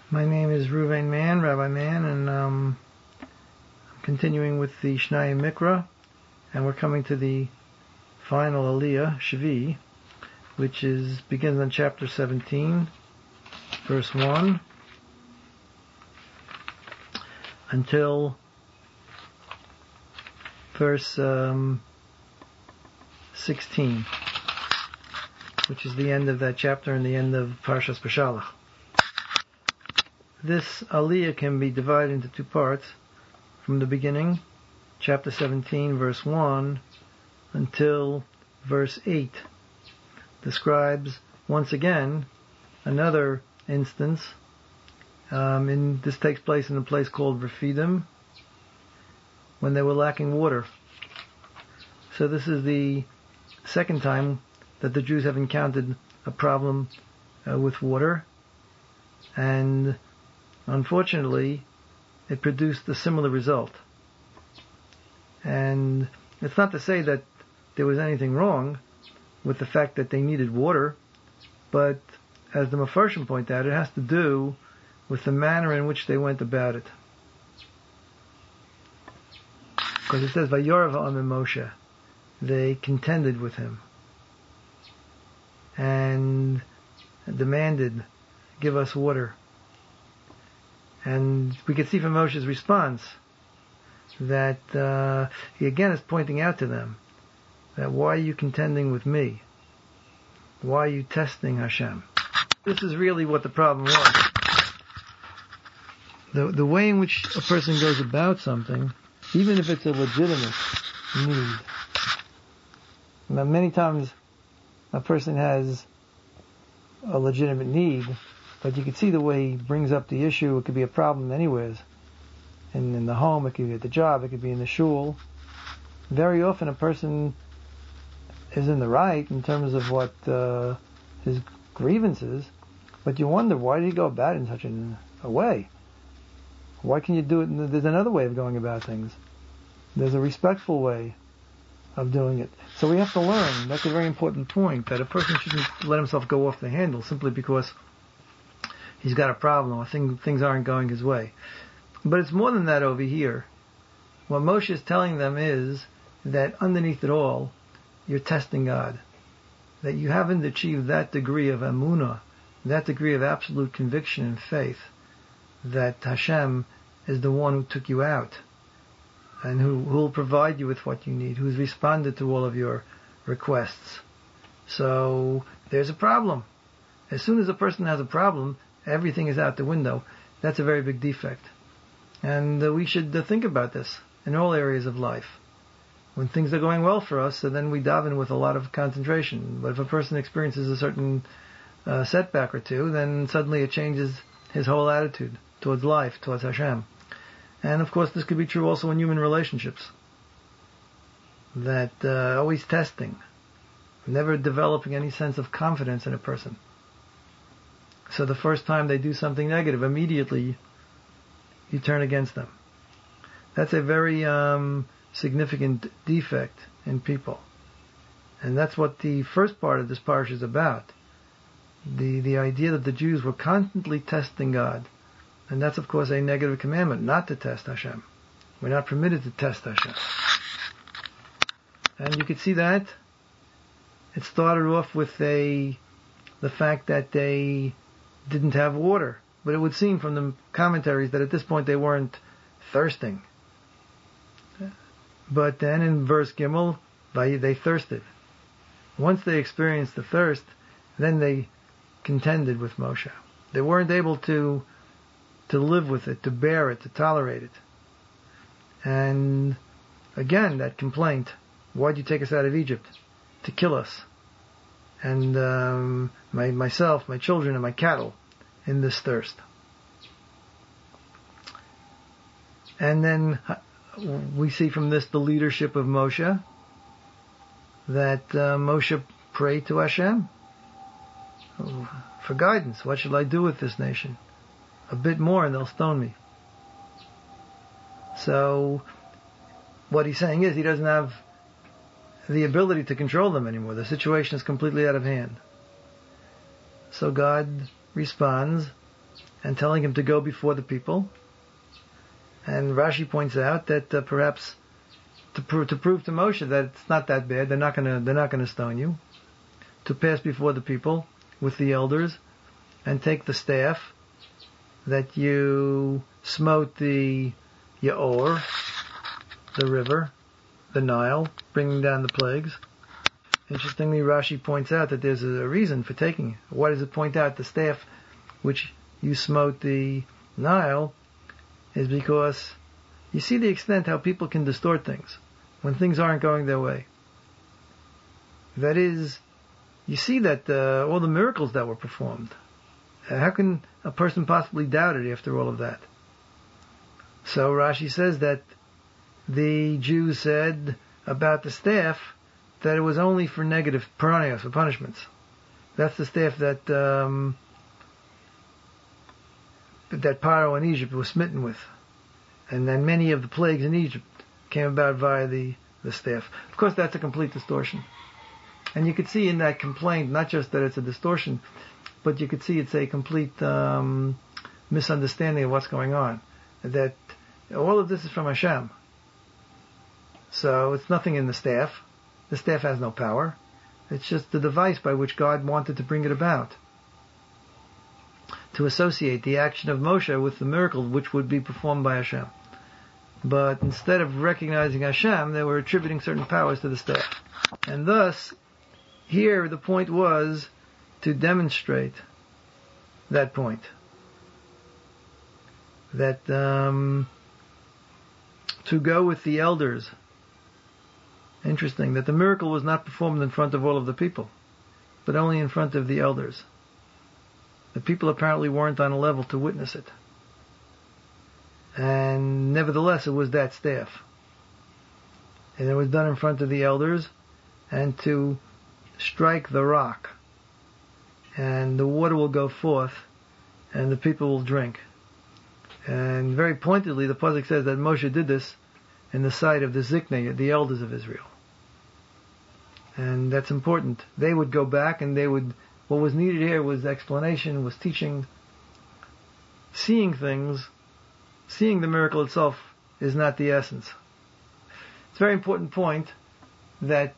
My name is Ruvain Mann, Rabbi Mann, and I'm continuing with the Shnayim Mikra, and we're coming to the final Aliyah, Shvi, which begins on chapter 17, verse 1, until verse 16, which is the end of that chapter and the end of Parshas Beshalach. This Aliyah can be divided into two parts. From the beginning, chapter 17, verse 1, until verse 8, describes once again another instance. This takes place in a place called Rephidim, when they were lacking water. So this is the second time that the Jews have encountered a problem with water, and unfortunately, it produced a similar result. And it's not to say that there was anything wrong with the fact that they needed water, but as the Mefarshim point out, it has to do with the manner in which they went about it. Because it says, Vayorav ha'amim Moshe, they contended with him and demanded, give us water. And we can see from Moshe's response that he again is pointing out to them that why are you contending with me? Why are you testing Hashem? This is really what the problem was. The way in which a person goes about something, even if it's a legitimate need. Now, many times a person has a legitimate need, but you can see the way he brings up the issue. It could be a problem anywhere. In the home, it could be at the job, it could be in the shul. Very often a person is in the right in terms of what his grievance is, but you wonder, why did he go about it in such a way? Why can you do it? There's another way of going about things. There's a respectful way of doing it. So we have to learn. That's a very important point, that a person shouldn't let himself go off the handle simply because he's got a problem or things aren't going his way. But it's more than that over here. What Moshe is telling them is that underneath it all, you're testing God. That you haven't achieved that degree of emunah, that degree of absolute conviction and faith, that Hashem is the one who took you out and who will provide you with what you need, who's responded to all of your requests. So there's a problem. As soon as a person has a problem, everything is out the window. That's a very big defect. And we should think about this in all areas of life. When things are going well for us, so then we daven with a lot of concentration. But if a person experiences a certain setback or two, then suddenly it changes his whole attitude towards life, towards Hashem. And of course this could be true also in human relationships. That always testing, never developing any sense of confidence in a person. So the first time they do something negative, immediately you turn against them. That's a very significant defect in people. And that's what the first part of this parsha is about. The idea that the Jews were constantly testing God. And that's of course a negative commandment, not to test Hashem. We're not permitted to test Hashem. And you could see that it started off with the fact that they didn't have water. But it would seem from the commentaries that at this point they weren't thirsting. But then in verse Gimel, they thirsted. Once they experienced the thirst, then they contended with Moshe. They weren't able to live with it, to bear it, to tolerate it. And again, that complaint, why'd you take us out of Egypt? To kill us. And myself, my children, and my cattle in this thirst. And then we see from this the leadership of Moshe, that Moshe prayed to Hashem for guidance. What shall I do with this nation? A bit more and they'll stone me. So what he's saying is he doesn't have the ability to control them anymore. The situation is completely out of hand. So God responds and telling him to go before the people. And Rashi points out that perhaps to prove to Moshe that it's not that bad, they're not gonna stone you, to pass before the people with the elders and take the staff that you smote the Yaor, the river, the Nile, bringing down the plagues. Interestingly, Rashi points out that there's a reason for taking it. Why does it point out the staff which you smote the Nile? Is because you see the extent how people can distort things when things aren't going their way. That is, you see that all the miracles that were performed. How can a person possibly doubt it after all of that? So Rashi says that the Jews said about the staff that it was only for negative paranios, for punishments. That's the staff that Paro in Egypt was smitten with. And then many of the plagues in Egypt came about via the staff. Of course, that's a complete distortion. And you could see in that complaint, not just that it's a distortion, but you could see it's a complete misunderstanding of what's going on. That all of this is from Hashem. So it's nothing in the staff. The staff has no power. It's just the device by which God wanted to bring it about. To associate the action of Moshe with the miracle which would be performed by Hashem. But instead of recognizing Hashem, they were attributing certain powers to the staff. And thus, here the point was to demonstrate that point. That to go with the elders. Interesting, that the miracle was not performed in front of all of the people, but only in front of the elders. The people apparently weren't on a level to witness it. And nevertheless, it was that staff. And it was done in front of the elders, and to strike the rock. And the water will go forth, and the people will drink. And very pointedly, the pasuk says that Moshe did this in the sight of the Ziknei, the elders of Israel. And that's important. They would go back and what was needed here was explanation, was teaching. Seeing things, seeing the miracle itself is not the essence. It's a very important point that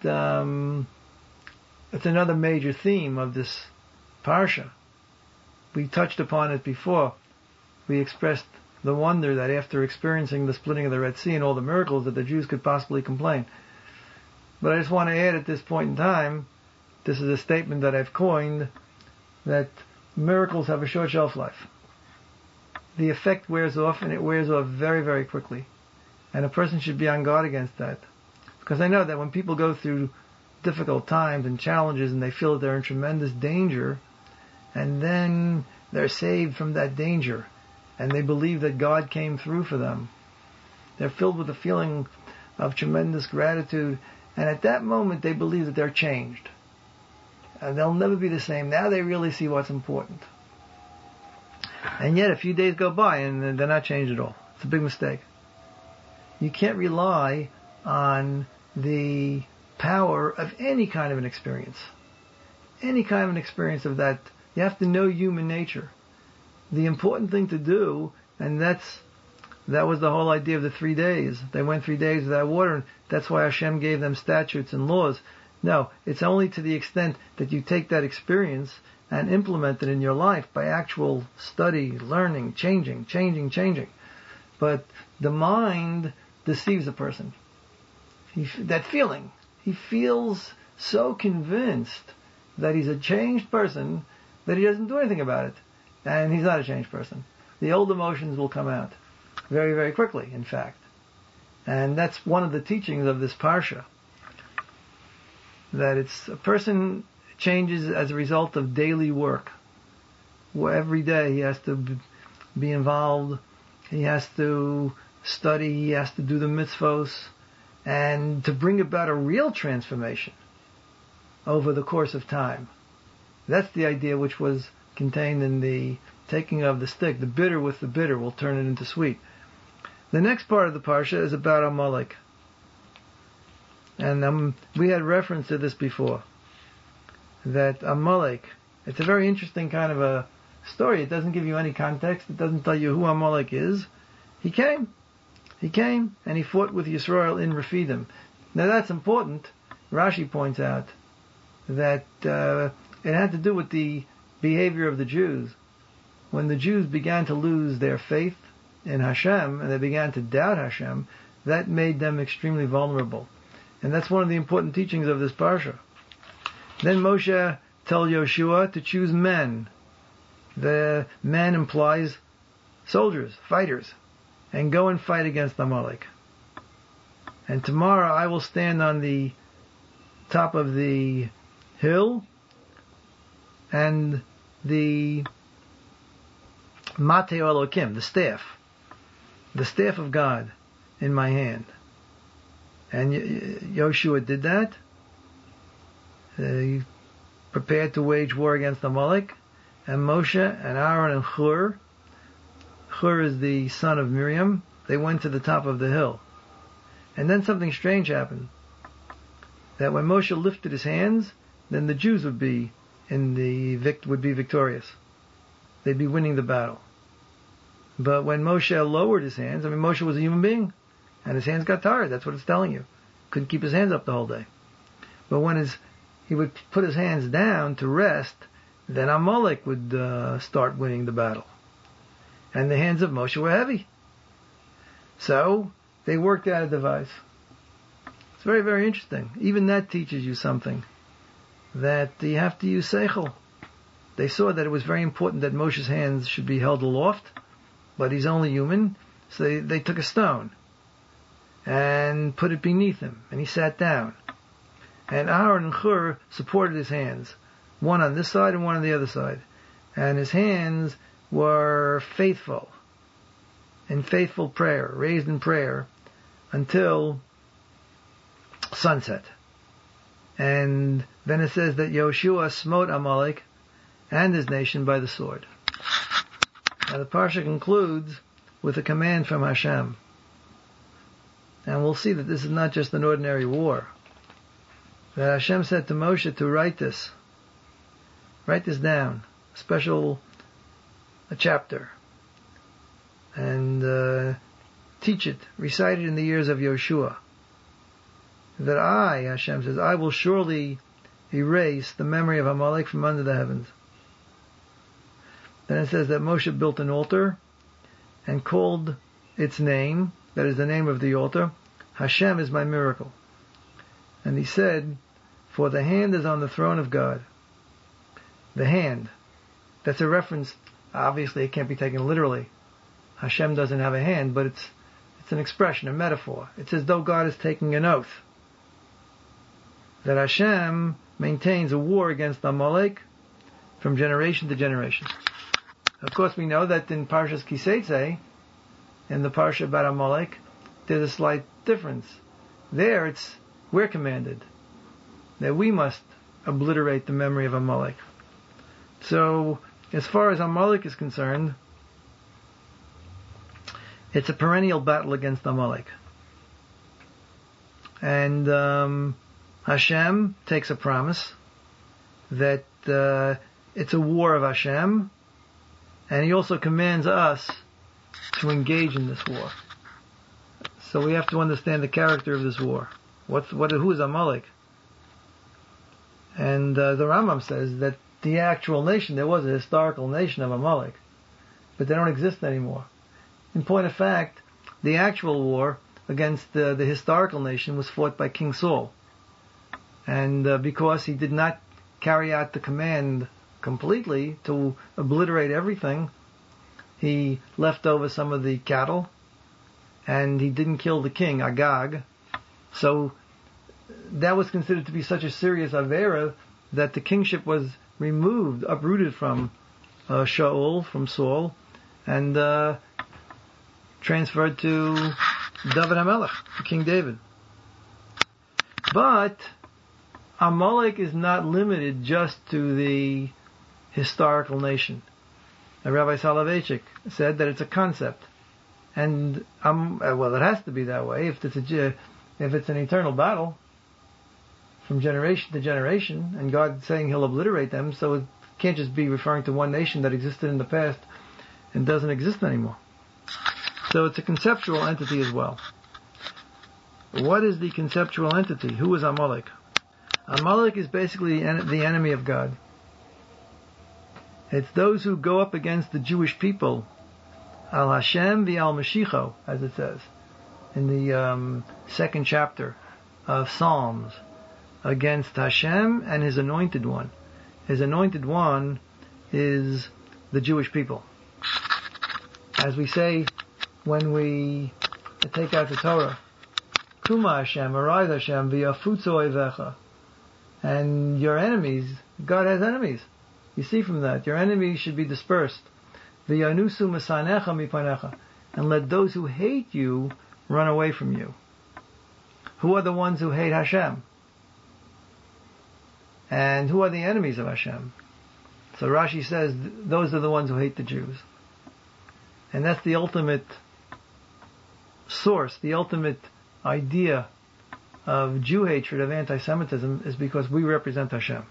it's another major theme of this parsha. We touched upon it before. We expressed the wonder that after experiencing the splitting of the Red Sea and all the miracles that the Jews could possibly complain. But I just want to add at this point in time, this is a statement that I've coined, that miracles have a short shelf life. The effect wears off, and it wears off very, very quickly. And a person should be on guard against that. Because I know that when people go through difficult times and challenges and they feel that they're in tremendous danger, and then they're saved from that danger, and they believe that God came through for them, they're filled with a feeling of tremendous gratitude, and at that moment they believe that they're changed. And they'll never be the same. Now they really see what's important. And yet a few days go by and they're not changed at all. It's a big mistake. You can't rely on the power of any kind of an experience. Any kind of an experience of that. You have to know human nature. The important thing to do, and that was the whole idea of the 3 days. They went 3 days without water, and that's why Hashem gave them statutes and laws. No, it's only to the extent that you take that experience and implement it in your life by actual study, learning, changing. But the mind deceives a person. That feeling. He feels so convinced that he's a changed person that he doesn't do anything about it. And he's not a changed person. The old emotions will come out very, very quickly, in fact. And that's one of the teachings of this parsha. That it's a person changes as a result of daily work. Where every day he has to be involved, he has to study, he has to do the mitzvos, and to bring about a real transformation over the course of time. That's the idea which was contained in the taking of the stick. The bitter with the bitter will turn it into sweet. The next part of the parsha is about Amalek. And we had reference to this before. That Amalek, it's a very interesting kind of a story. It doesn't give you any context. It doesn't tell you who Amalek is. He came, and he fought with Yisrael in Rephidim. Now that's important. Rashi points out that it had to do with the behavior of the Jews. When the Jews began to lose their faith in Hashem, and they began to doubt Hashem, that made them extremely vulnerable. And that's one of the important teachings of this parsha. Then Moshe tells Yoshua to choose men. The men implies soldiers, fighters, and go and fight against Amalek. And tomorrow I will stand on the top of the hill, and the Matei Elokim, the staff of God in my hand. And Yoshua did that. He prepared to wage war against Amalek. And Moshe and Aaron and Hur is the son of Miriam, they went to the top of the hill. And then something strange happened. That when Moshe lifted his hands, then the Jews would be victorious. They'd be winning the battle. But when Moshe lowered his hands, Moshe was a human being, and his hands got tired. That's what it's telling you. Couldn't keep his hands up the whole day. But when he would put his hands down to rest, then Amalek would start winning the battle. And the hands of Moshe were heavy. So they worked out a device. It's very, very interesting. Even that teaches you something. That you have to use seichel. They saw that it was very important that Moshe's hands should be held aloft, but he's only human, so they took a stone and put it beneath him, and he sat down. And Aaron and Hur supported his hands, one on this side and one on the other side. And his hands were faithful, in faithful prayer, raised in prayer, until sunset. And then it says that Yoshua smote Amalek and his nation by the sword. Now the parsha concludes with a command from Hashem. And we'll see that this is not just an ordinary war. That Hashem said to Moshe to write this down, a chapter, and teach it, recite it in the ears of Yoshua. That Hashem says, I will surely erase the memory of Amalek from under the heavens. Then it says that Moshe built an altar and called its name, that is the name of the altar, Hashem is my miracle. And he said, for the hand is on the throne of God. The hand. That's a reference. Obviously, it can't be taken literally. Hashem doesn't have a hand, but it's an expression, a metaphor. It's as though God is taking an oath. That Hashem maintains a war against Amalek from generation to generation. Of course, we know that in Parshas Kiseitze, in the Parsha about Amalek, there's a slight difference. There, we're commanded that we must obliterate the memory of Amalek. So, as far as Amalek is concerned, it's a perennial battle against Amalek. And Hashem takes a promise that it's a war of Hashem, and He also commands us to engage in this war. So we have to understand the character of this war. Who is Amalek? And the Rambam says that the actual nation, there was a historical nation of Amalek, but they don't exist anymore. In point of fact, the actual war against the historical nation was fought by King Saul. And because he did not carry out the command completely to obliterate everything, he left over some of the cattle, and he didn't kill the king, Agag. So that was considered to be such a serious avera that the kingship was removed, uprooted from Shaul, from Saul, and transferred to David HaMelech, King David. But Amalek is not limited just to the historical nation. Rabbi Soloveitchik said that it's a concept. And, it has to be that way if it's an eternal battle from generation to generation, and God saying He'll obliterate them, so it can't just be referring to one nation that existed in the past and doesn't exist anymore. So it's a conceptual entity as well. What is the conceptual entity? Who is Amalek? Amalek is basically the enemy of God. It's those who go up against the Jewish people, Al Hashem v'al Mashiach, as it says in the second chapter of Psalms, against Hashem and His anointed one. His anointed one is the Jewish people. As we say when we take out the Torah, Kuma Hashem, arise Hashem, v'yafutzu oivecha. And your enemies, God has enemies. You see from that, your enemies should be dispersed. V'yanusu masanecha mipanecha. And let those who hate you run away from you. Who are the ones who hate Hashem? And who are the enemies of Hashem? So Rashi says, those are the ones who hate the Jews. And that's the ultimate source, the ultimate idea of Jew hatred, of anti-Semitism, is because we represent Hashem.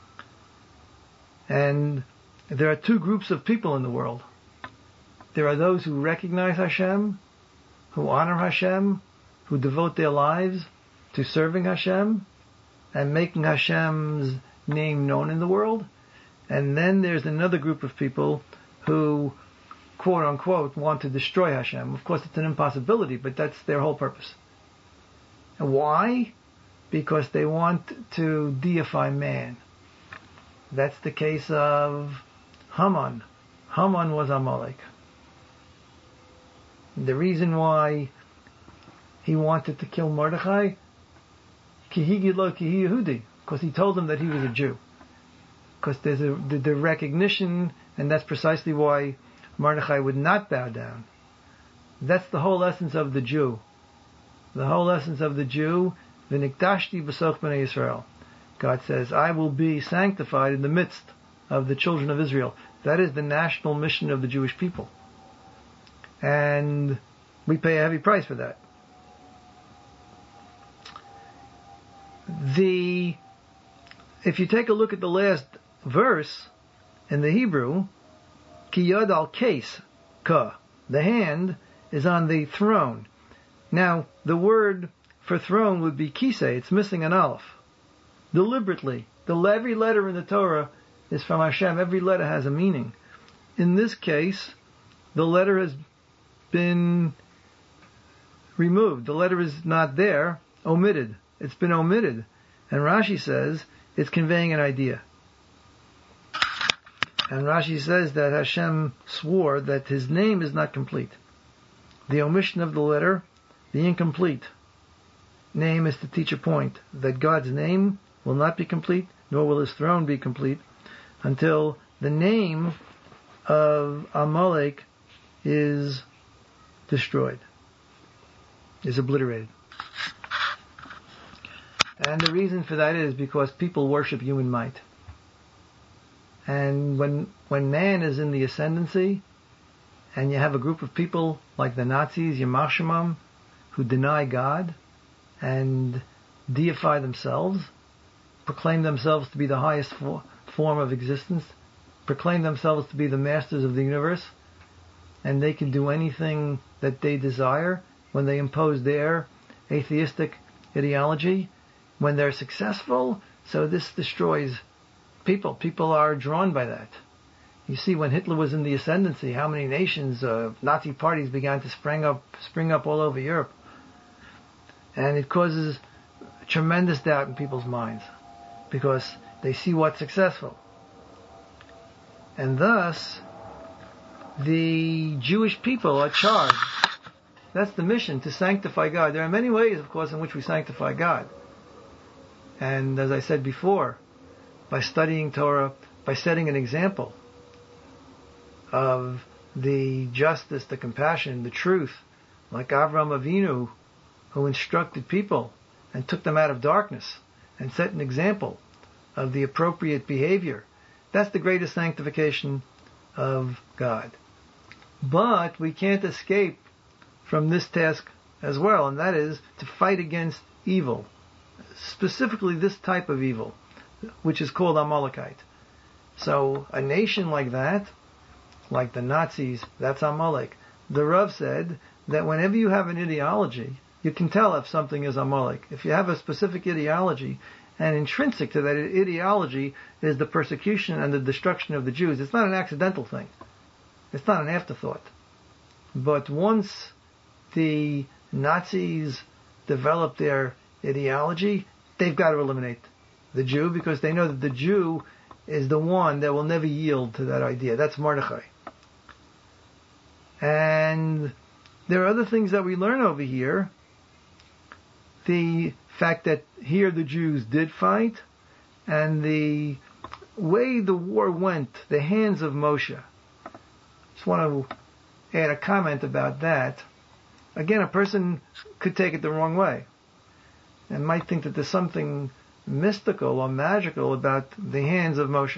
And there are two groups of people in the world. There are those who recognize Hashem, who honor Hashem, who devote their lives to serving Hashem and making Hashem's name known in the world. And then there's another group of people who, quote unquote, want to destroy Hashem. Of course, it's an impossibility, but that's their whole purpose. And why? Because they want to deify man. That's the case of Haman. Haman was Amalek. The reason why he wanted to kill Mordechai, because he told him that he was a Jew. Because there's the recognition, and that's precisely why Mordechai would not bow down. That's the whole essence of the Jew. The whole essence of the Jew, v'nikdashti b'soch b'nei Yisrael. God says, I will be sanctified in the midst of the children of Israel. That is the national mission of the Jewish people. And we pay a heavy price for that. If you take a look at the last verse in the Hebrew, ki yad al kes, ka, the hand is on the throne. Now, the word for throne would be kisei. It's missing an aleph. Deliberately. Every letter in the Torah is from Hashem. Every letter has a meaning. In this case, the letter has been removed. The letter is not there, omitted. It's been omitted. And Rashi says it's conveying an idea. And Rashi says that Hashem swore that His name is not complete. The omission of the letter, the incomplete name, is to teach a point that God's name will not be complete, nor will His throne be complete, until the name of Amalek is destroyed, is obliterated. And the reason for that is because people worship human might. And when man is in the ascendancy, and you have a group of people like the Nazis, Yamach Shemam, who deny God and deify themselves, proclaim themselves to be the highest form of existence, proclaim themselves to be the masters of the universe, and they can do anything that they desire when they impose their atheistic ideology, when they're successful, so this destroys people. People are drawn by that. You see, when Hitler was in the ascendancy, how many nations, Nazi parties began to spring up all over Europe. And it causes tremendous doubt in people's minds, because they see what's successful. And thus, the Jewish people are charged. That's the mission, to sanctify God. There are many ways, of course, in which we sanctify God. And as I said before, by studying Torah, by setting an example of the justice, the compassion, the truth, like Avraham Avinu, who instructed people and took them out of darkness and set an example of the appropriate behavior. That's the greatest sanctification of God. But we can't escape from this task as well, and that is to fight against evil, specifically this type of evil, which is called Amalekite. So a nation like that, like the Nazis, that's Amalek. The Rav said that whenever you have an ideology, you can tell if something is Amalek. If you have a specific ideology, and intrinsic to that ideology is the persecution and the destruction of the Jews, it's not an accidental thing. It's not an afterthought. But once the Nazis develop their ideology, they've got to eliminate the Jew, because they know that the Jew is the one that will never yield to that idea. That's Mordechai. And there are other things that we learn over here. The fact that here the Jews did fight, and the way the war went, the hands of Moshe. Just want to add a comment about that. Again, a person could take it the wrong way and might think that there's something mystical or magical about the hands of Moshe.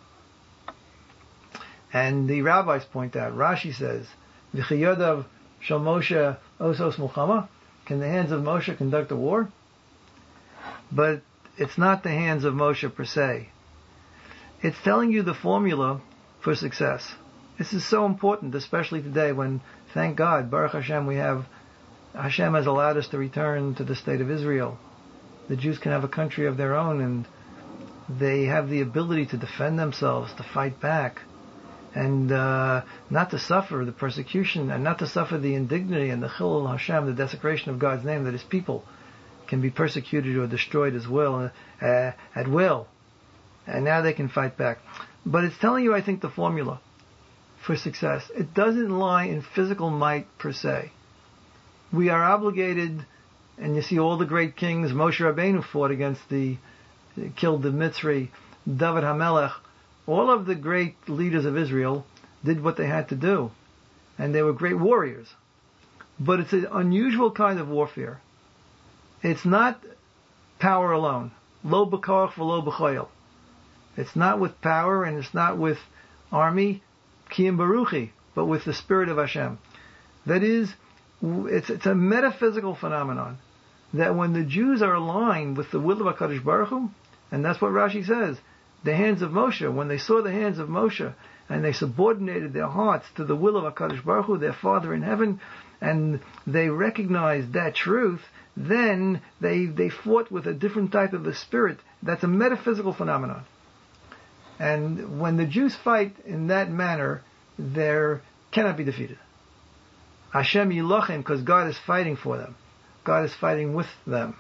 And the rabbis point out, Rashi says, V'chiyodav shel Moshe osos mulchama, can the hands of Moshe conduct a war? But it's not the hands of Moshe per se. It's telling you the formula for success. This is so important, especially today when, thank God, Baruch Hashem, Hashem has allowed us to return to the state of Israel. The Jews can have a country of their own, and they have the ability to defend themselves, to fight back, and not to suffer the persecution, and not to suffer the indignity and the Chilul Hashem, the desecration of God's name, that His people can be persecuted or destroyed as well, at will. And now they can fight back. But it's telling you, I think, the formula for success. It doesn't lie in physical might per se. We are obligated, and you see all the great kings, Moshe Rabbeinu fought against killed the Mitzri, David HaMelech, all of the great leaders of Israel did what they had to do. And they were great warriors. But it's an unusual kind of warfare. It's not power alone. Lo b'koach v'lo b'choyel. It's not with power, and it's not with army, kiyum baruchi, but with the spirit of Hashem. That is, it's a metaphysical phenomenon, that when the Jews are aligned with the will of HaKadosh Baruch Hu, and that's what Rashi says, the hands of Moshe, when they saw the hands of Moshe, and they subordinated their hearts to the will of HaKadosh Baruch Hu, their Father in heaven, and they recognized that truth, then they fought with a different type of a spirit. That's a metaphysical phenomenon. And when the Jews fight in that manner, they cannot be defeated. Hashem yilochem, because God is fighting for them. God is fighting with them.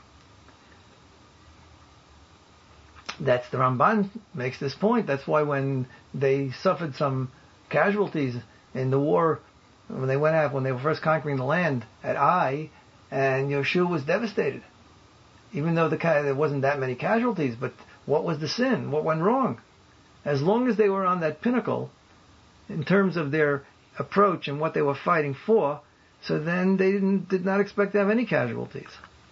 That's the Ramban makes this point. That's why when they suffered some casualties in the war, when they were first conquering the land at Ai, and Yeshua was devastated. Even though there wasn't that many casualties, but what was the sin? What went wrong? As long as they were on that pinnacle, in terms of their approach and what they were fighting for, so then they did not expect to have any casualties.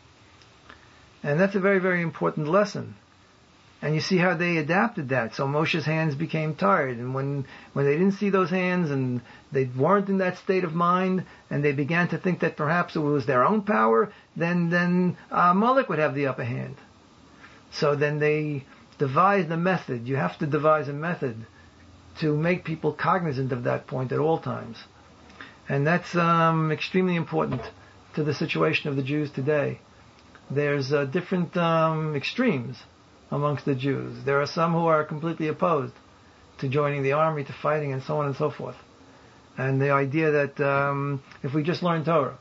And that's a very, very important lesson. And you see how they adapted that. So Moshe's hands became tired, and when they didn't see those hands, and they weren't in that state of mind, and they began to think that perhaps it was their own power, then Amalek would have the upper hand. So then they devised a method. You have to devise a method to make people cognizant of that point at all times. And that's extremely important to the situation of the Jews today. There's different extremes amongst the Jews. There are some who are completely opposed to joining the army, to fighting, and so on and so forth. And the idea that if we just learn Torah,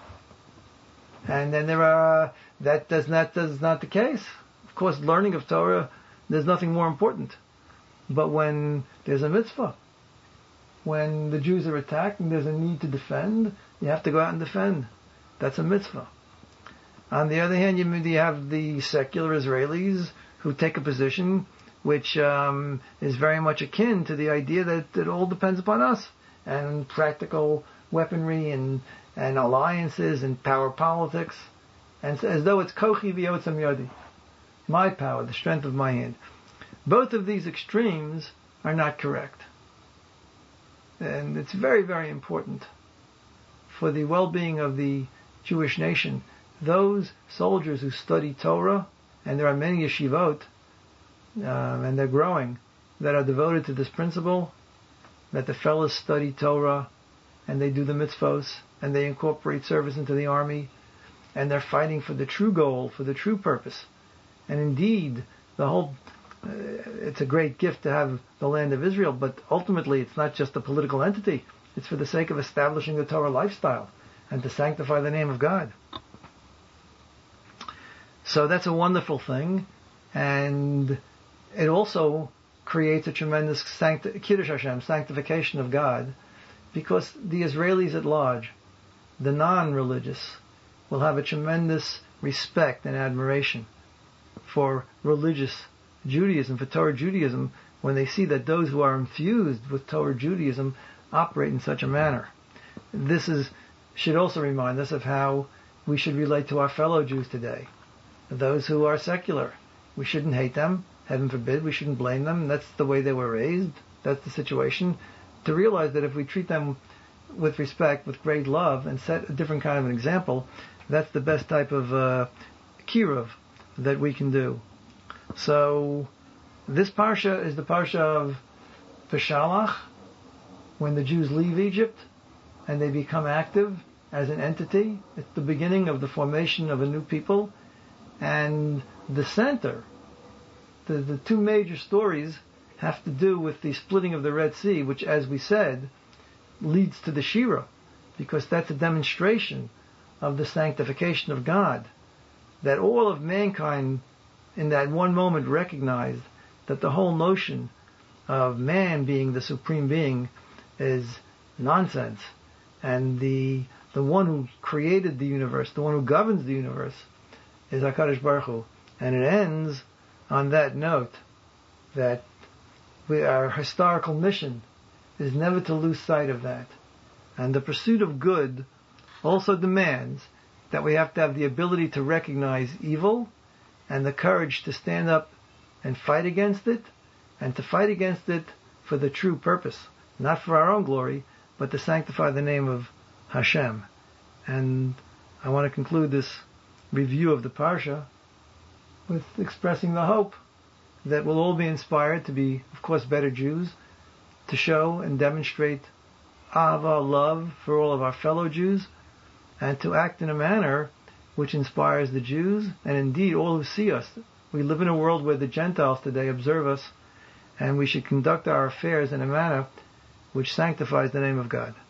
and then that's not the case. Of course, learning of Torah, there's nothing more important. But when there's a mitzvah, when the Jews are attacked and there's a need to defend, you have to go out and defend. That's a mitzvah. On the other hand, you have the secular Israelis who take a position which is very much akin to the idea that it all depends upon us, and practical weaponry and alliances and power politics, and as though it's kochi v'yotzam yodi, my power, the strength of my hand. Both of these extremes are not correct. And it's very, very important for the well-being of the Jewish nation. Those soldiers who study Torah, and there are many yeshivot, and they're growing, that are devoted to this principle, that the fellows study Torah, and they do the mitzvos, and they incorporate service into the army, and they're fighting for the true goal, for the true purpose. And indeed, it's a great gift to have the land of Israel, but ultimately it's not just a political entity. It's for the sake of establishing the Torah lifestyle and to sanctify the name of God. So that's a wonderful thing, and it also creates a tremendous Kiddush Hashem, sanctification of God, because the Israelis at large, the non-religious, will have a tremendous respect and admiration for religious Judaism, for Torah Judaism, when they see that those who are infused with Torah Judaism operate in such a manner. This should also remind us of how we should relate to our fellow Jews today. Those who are secular, we shouldn't hate them, heaven forbid, we shouldn't blame them. That's the way they were raised, that's the situation. To realize that if we treat them with respect, with great love, and set a different kind of an example, that's the best type of kiruv that we can do. So, this parsha is the parsha of Peshalach, when the Jews leave Egypt and they become active as an entity. It's the beginning of the formation of a new people. And the center, the two major stories have to do with the splitting of the Red Sea, which, as we said, leads to the Shira, because that's a demonstration of the sanctification of God, that all of mankind in that one moment recognized that the whole notion of man being the supreme being is nonsense, and the one who created the universe, the one who governs the universe, is HaKadosh Baruch Hu. And it ends on that note, that our historical mission is never to lose sight of that. And the pursuit of good also demands that we have to have the ability to recognize evil and the courage to stand up and fight against it, and to fight against it for the true purpose, not for our own glory, but to sanctify the name of Hashem. And I want to conclude this review of the Parsha with expressing the hope that we'll all be inspired to be, of course, better Jews, to show and demonstrate Ahava, love for all of our fellow Jews, and to act in a manner which inspires the Jews, and indeed all who see us. We live in a world where the Gentiles today observe us, and we should conduct our affairs in a manner which sanctifies the name of God.